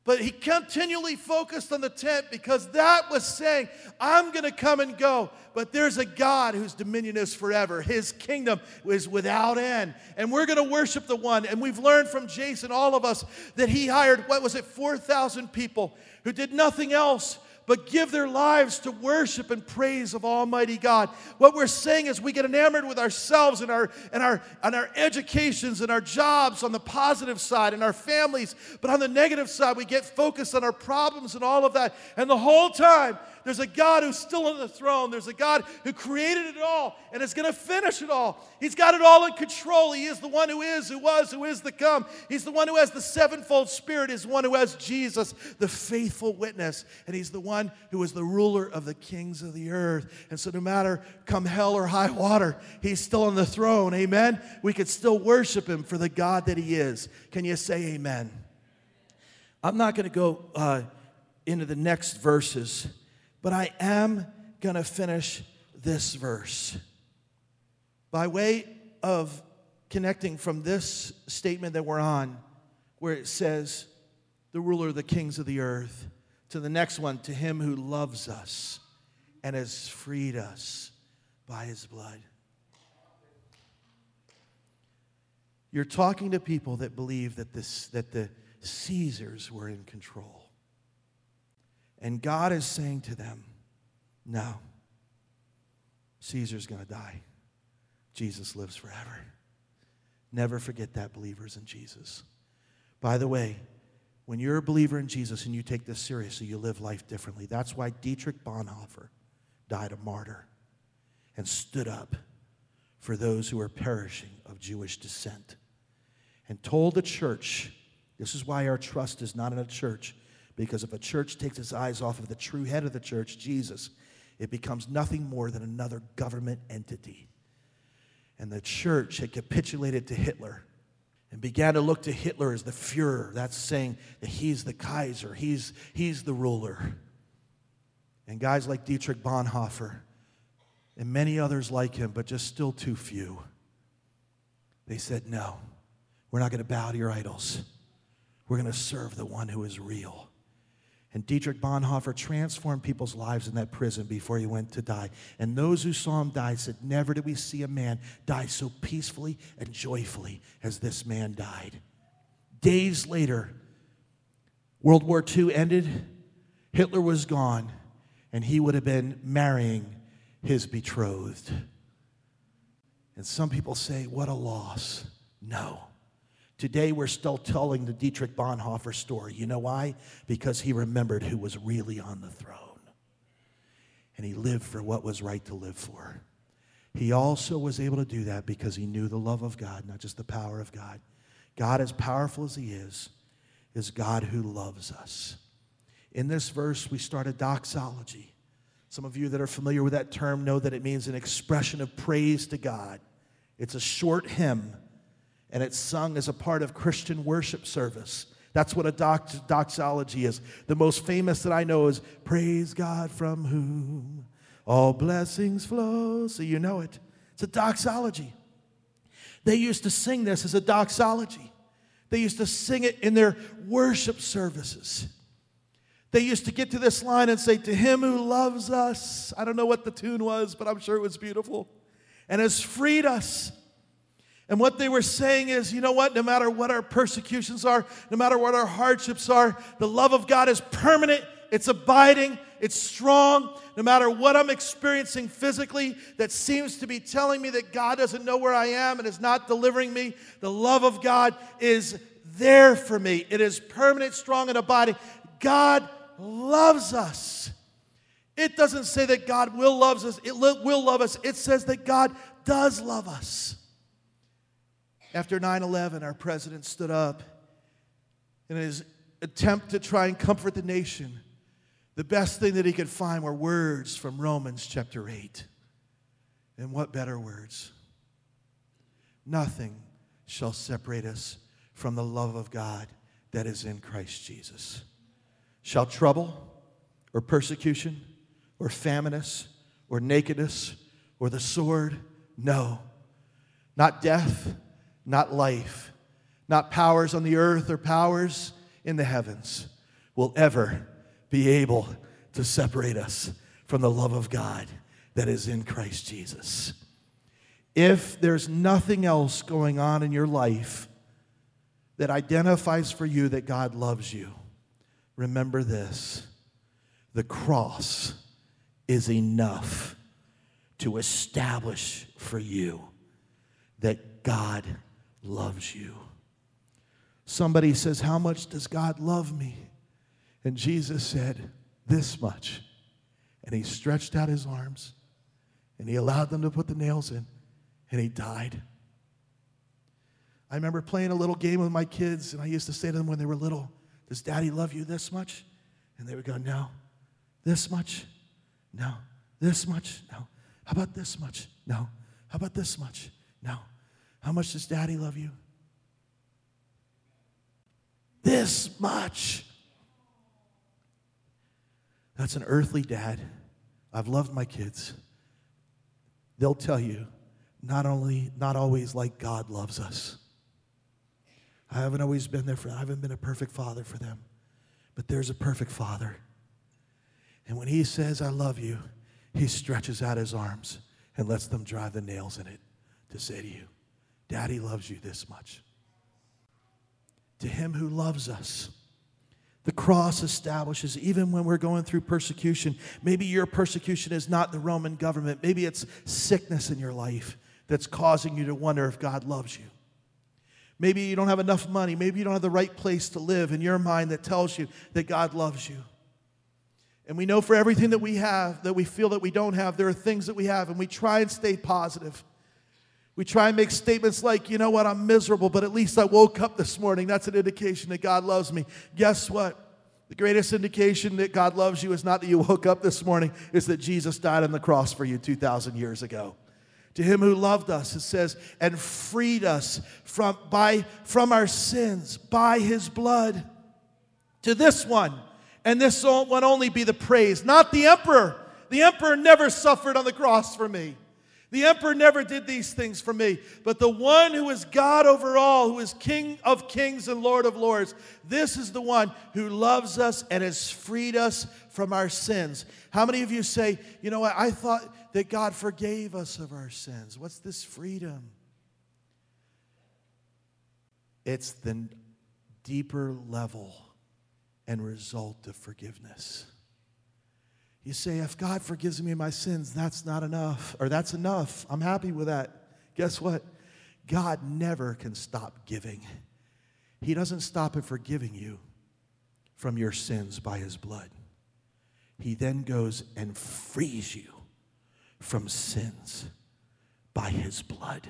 But he continually focused on the tent because that was saying, I'm going to come and go. But there's a God whose dominion is forever. His kingdom is without end. And we're going to worship the one. And we've learned from Jason, all of us, that he hired, 4,000 people who did nothing else but give their lives to worship and praise of Almighty God. What we're saying is we get enamored with ourselves and our educations and our jobs on the positive side and our families, but on the negative side, we get focused on our problems and all of that. And the whole time, there's a God who's still on the throne. There's a God who created it all and is going to finish it all. He's got it all in control. He is the one who is, who was, who is to come. He's the one who has the sevenfold Spirit. He's the one who has Jesus, the faithful witness. And he's the one who is the ruler of the kings of the earth. And so no matter come hell or high water, he's still on the throne. Amen? We could still worship him for the God that he is. Can you say amen? I'm not going to go into the next verses, but I am going to finish this verse. By way of connecting from this statement that we're on, where it says, the ruler of the kings of the earth, to the next one, to him who loves us and has freed us by his blood. You're talking to people that believe that the Caesars were in control. And God is saying to them, no, Caesar's going to die. Jesus lives forever. Never forget that, believers in Jesus. By the way, when you're a believer in Jesus and you take this seriously, you live life differently. That's why Dietrich Bonhoeffer died a martyr and stood up for those who are perishing of Jewish descent and told the church, this is why our trust is not in a church, because if a church takes its eyes off of the true head of the church, Jesus, it becomes nothing more than another government entity. And the church had capitulated to Hitler and began to look to Hitler as the Führer. That's saying that he's the Kaiser, he's the ruler. And guys like Dietrich Bonhoeffer and many others like him, but just still too few, they said, no, we're not going to bow to your idols. We're going to serve the one who is real. And Dietrich Bonhoeffer transformed people's lives in that prison before he went to die. And those who saw him die said, never did we see a man die so peacefully and joyfully as this man died. Days later, World War II ended, Hitler was gone, and he would have been marrying his betrothed. And some people say, what a loss. No. Today, we're still telling the Dietrich Bonhoeffer story. You know why? Because he remembered who was really on the throne. And he lived for what was right to live for. He also was able to do that because he knew the love of God, not just the power of God. God, as powerful as he is God who loves us. In this verse, we start a doxology. Some of you that are familiar with that term know that it means an expression of praise to God. It's a short hymn, and it's sung as a part of Christian worship service. That's what a doxology is. The most famous that I know is, praise God from whom all blessings flow. So you know it. It's a doxology. They used to sing this as a doxology. They used to sing it in their worship services. They used to get to this line and say, to him who loves us. I don't know what the tune was, but I'm sure it was beautiful. And has freed us. And what they were saying is, you know what? No matter what our persecutions are, no matter what our hardships are, the love of God is permanent, it's abiding, it's strong. No matter what I'm experiencing physically that seems to be telling me that God doesn't know where I am and is not delivering me, the love of God is there for me. It is permanent, strong, and abiding. God loves us. It doesn't say that God will love us. It will love us. It says that God does love us. After 9/11, our president stood up in his attempt to try and comfort the nation. The best thing that he could find were words from Romans chapter 8. And what better words? Nothing shall separate us from the love of God that is in Christ Jesus. Shall trouble or persecution or famine or nakedness or the sword? No. Not death, not life, not powers on the earth or powers in the heavens, will ever be able to separate us from the love of God that is in Christ Jesus. If there's nothing else going on in your life that identifies for you that God loves you, remember this: the cross is enough to establish for you that God loves you. Somebody says, how much does God love me? And Jesus said, this much. And he stretched out his arms, and he allowed them to put the nails in, and he died. I remember playing a little game with my kids, and I used to say to them when they were little, does Daddy love you this much? And they would go, no. This much? No. This much? No. How about this much? No. How about this much? No. How much does Daddy love you? This much. That's an earthly dad. I've loved my kids. They'll tell you, not always like God loves us. I haven't always been there I haven't been a perfect father for them. But there's a perfect father. And when he says, I love you, he stretches out his arms and lets them drive the nails in it to say to you, Daddy loves you this much. To him who loves us. The cross establishes, even when we're going through persecution, maybe your persecution is not the Roman government. Maybe it's sickness in your life that's causing you to wonder if God loves you. Maybe you don't have enough money. Maybe you don't have the right place to live in your mind that tells you that God loves you. And we know for everything that we have, that we feel that we don't have, there are things that we have, and we try and stay positive. We try and make statements like, you know what, I'm miserable, but at least I woke up this morning. That's an indication that God loves me. Guess what? The greatest indication that God loves you is not that you woke up this morning, it's that Jesus died on the cross for you 2,000 years ago. To him who loved us, it says, and freed us from our sins by his blood. To this one, and this one only be the praise, not the emperor. The emperor never suffered on the cross for me. The emperor never did these things for me, but the one who is God over all, who is King of kings and Lord of lords, this is the one who loves us and has freed us from our sins. How many of you say, you know what, I thought that God forgave us of our sins? What's this freedom? It's the deeper level and result of forgiveness. You say, if God forgives me my sins, that's not enough, or that's enough. I'm happy with that. Guess what? God never can stop giving. He doesn't stop at forgiving you from your sins by his blood. He then goes and frees you from sins by his blood.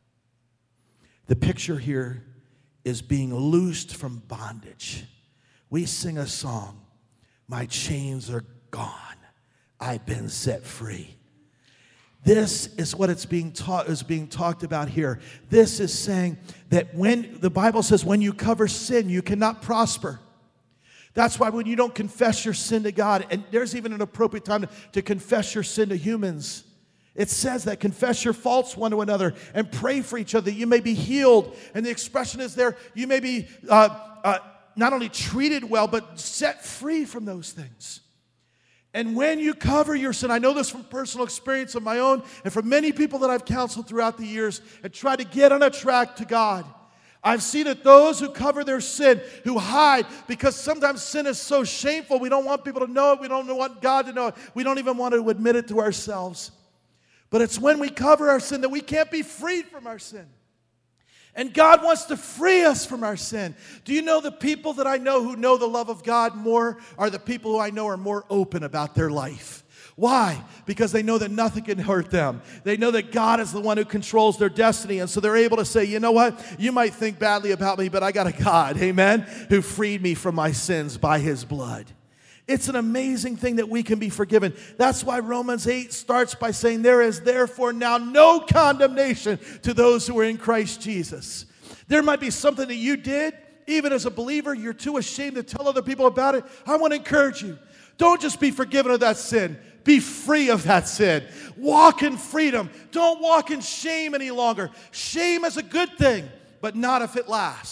The picture here is being loosed from bondage. We sing a song, my chains are gone. I've been set free. This is what is being talked about here. This is saying that when the Bible says when you cover sin, you cannot prosper. That's why when you don't confess your sin to God, and there's even an appropriate time to confess your sin to humans. It says that confess your faults one to another and pray for each other that you may be healed. And the expression is there, you may be not only treated well, but set free from those things. And when you cover your sin, I know this from personal experience of my own and from many people that I've counseled throughout the years and tried to get on a track to God. I've seen that those who cover their sin, who hide, because sometimes sin is so shameful, we don't want people to know it, we don't want God to know it, we don't even want to admit it to ourselves. But it's when we cover our sin that we can't be freed from our sin. And God wants to free us from our sin. Do you know the people that I know who know the love of God more are the people who I know are more open about their life? Why? Because they know that nothing can hurt them. They know that God is the one who controls their destiny. And so they're able to say, you know what? You might think badly about me, but I got a God, amen, who freed me from my sins by his blood. It's an amazing thing that we can be forgiven. That's why Romans 8 starts by saying, there is therefore now no condemnation to those who are in Christ Jesus. There might be something that you did, even as a believer, you're too ashamed to tell other people about it. I want to encourage you. Don't just be forgiven of that sin. Be free of that sin. Walk in freedom. Don't walk in shame any longer. Shame is a good thing, but not if it lasts.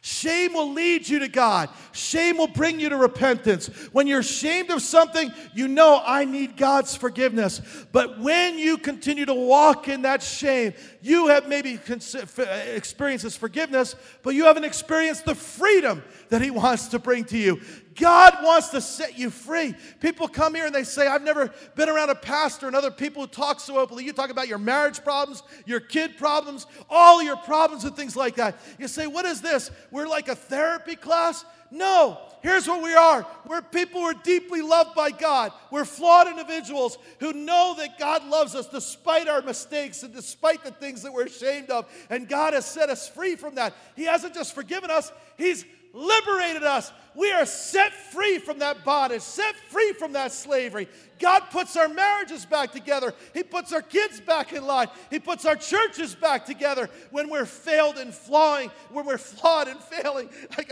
Shame will lead you to God. Shame will bring you to repentance. When you're ashamed of something, you know, I need God's forgiveness. But when you continue to walk in that shame, you have maybe experienced His forgiveness, but you haven't experienced the freedom that He wants to bring to you. God wants to set you free. People come here and they say, I've never been around a pastor and other people who talk so openly. You talk about your marriage problems, your kid problems, all your problems and things like that. You say, what is this? We're like a therapy class? No. Here's what we are. We're people who are deeply loved by God. We're flawed individuals who know that God loves us despite our mistakes and despite the things that we're ashamed of. And God has set us free from that. He hasn't just forgiven us, He's liberated us. We are set free from that bondage, set free from that slavery. God puts our marriages back together. He puts our kids back in line. He puts our churches back together when we're failed and flawing, when we're flawed and failing.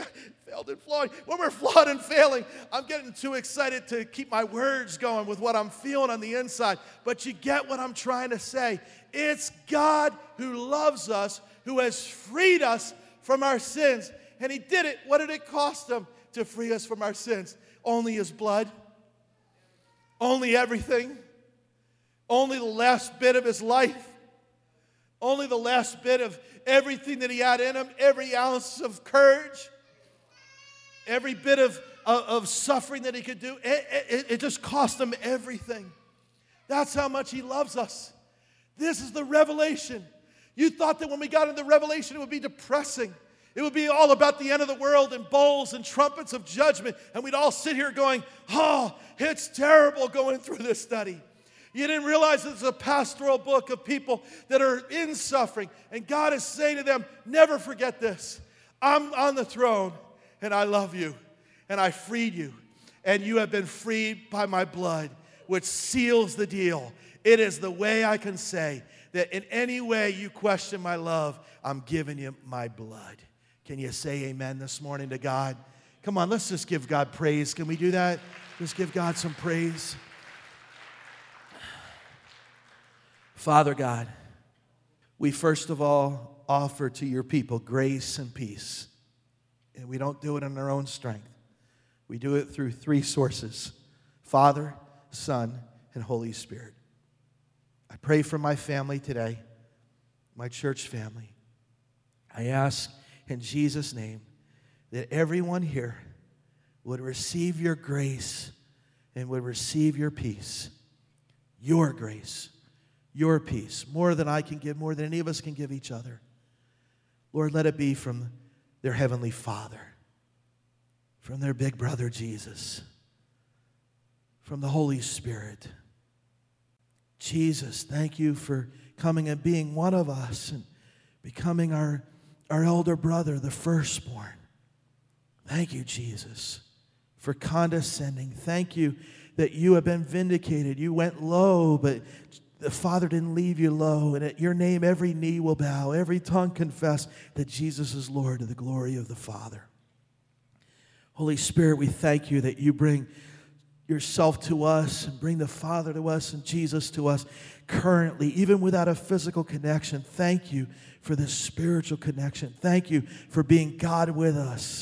When we're flawed and failing, I'm getting too excited to keep my words going with what I'm feeling on the inside. But you get what I'm trying to say. It's God who loves us, who has freed us from our sins. And He did it. What did it cost Him to free us from our sins? Only His blood. Only everything. Only the last bit of His life. Only the last bit of everything that He had in Him. Every ounce of courage. Every bit of suffering that He could do. It just cost Him everything. That's how much He loves us. This is the revelation. You thought that when we got into Revelation it would be depressing. It would be all about the end of the world and bowls and trumpets of judgment. And we'd all sit here going, oh, it's terrible going through this study. You didn't realize it's a pastoral book of people that are in suffering. And God is saying to them, never forget this. I'm on the throne and I love you and I freed you. And you have been freed by my blood, which seals the deal. It is the way I can say that in any way you question my love, I'm giving you my blood. Can you say amen this morning to God? Come on, let's just give God praise. Can we do that? Just give God some praise. Father God, we first of all offer to your people grace and peace. And we don't do it in our own strength. We do it through three sources: Father, Son, and Holy Spirit. I pray for my family today, my church family. I ask in Jesus' name that everyone here would receive your grace and would receive your peace. Your grace, your peace, more than I can give, more than any of us can give each other. Lord, let it be from their Heavenly Father, from their big brother Jesus, from the Holy Spirit. Jesus, thank you for coming and being one of us and becoming our elder brother, the firstborn. Thank you, Jesus, for condescending. Thank you that you have been vindicated. You went low, but the Father didn't leave you low. And at your name, every knee will bow, every tongue confess that Jesus is Lord to the glory of the Father. Holy Spirit, we thank you that you bring yourself to us and bring the Father to us and Jesus to us currently, even without a physical connection. Thank you for this spiritual connection. Thank you for being God with us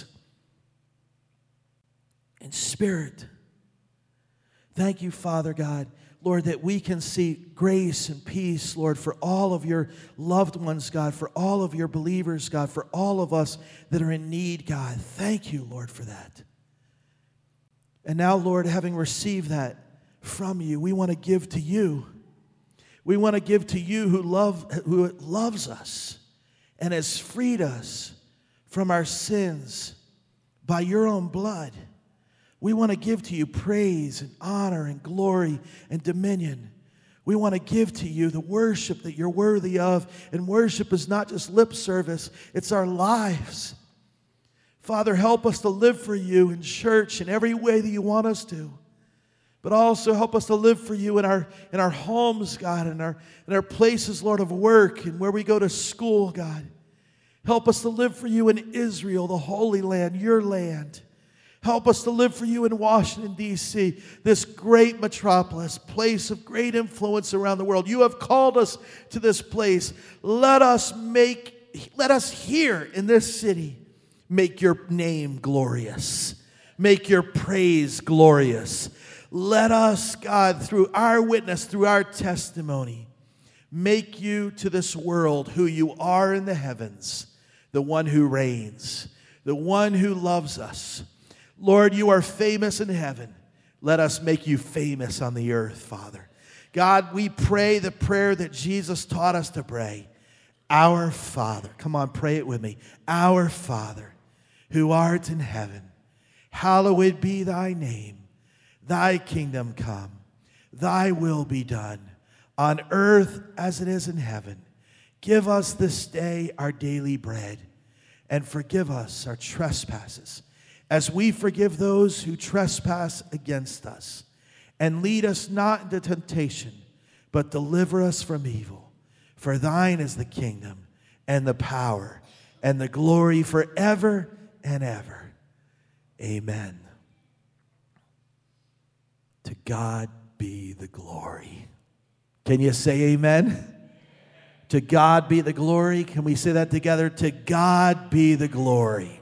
in spirit. Thank you, Father God, Lord, that we can see grace and peace, Lord, for all of your loved ones, God, for all of your believers, God, for all of us that are in need, God. Thank you, Lord, for that. And now, Lord, having received that from you, we want to give to you. We want to give to you who loves us and has freed us from our sins by your own blood. We want to give to you praise and honor and glory and dominion. We want to give to you the worship that you're worthy of. And worship is not just lip service, it's our lives. Father, help us to live for you in church in every way that you want us to. But also help us to live for you in our homes, God, in our places, Lord, of work and where we go to school, God. Help us to live for you in Israel, the Holy Land, your land. Help us to live for you in Washington, D.C., this great metropolis, place of great influence around the world. You have called us to this place. Let us here in this city Make your name glorious. Make your praise glorious. Let us, God, through our witness, through our testimony, make you to this world who you are in the heavens, the one who reigns, the one who loves us. Lord, you are famous in heaven. Let us make you famous on the earth, Father. God, we pray the prayer that Jesus taught us to pray. Our Father. Come on, pray it with me. Our Father, who art in heaven, hallowed be thy name. Thy kingdom come. Thy will be done on earth as it is in heaven. Give us this day our daily bread, and forgive us our trespasses, as we forgive those who trespass against us. And lead us not into temptation, but deliver us from evil. For thine is the kingdom, and the power, and the glory forever and ever. Amen. To God be the glory. Can you say amen? To God be the glory. Can we say that together? To God be the glory.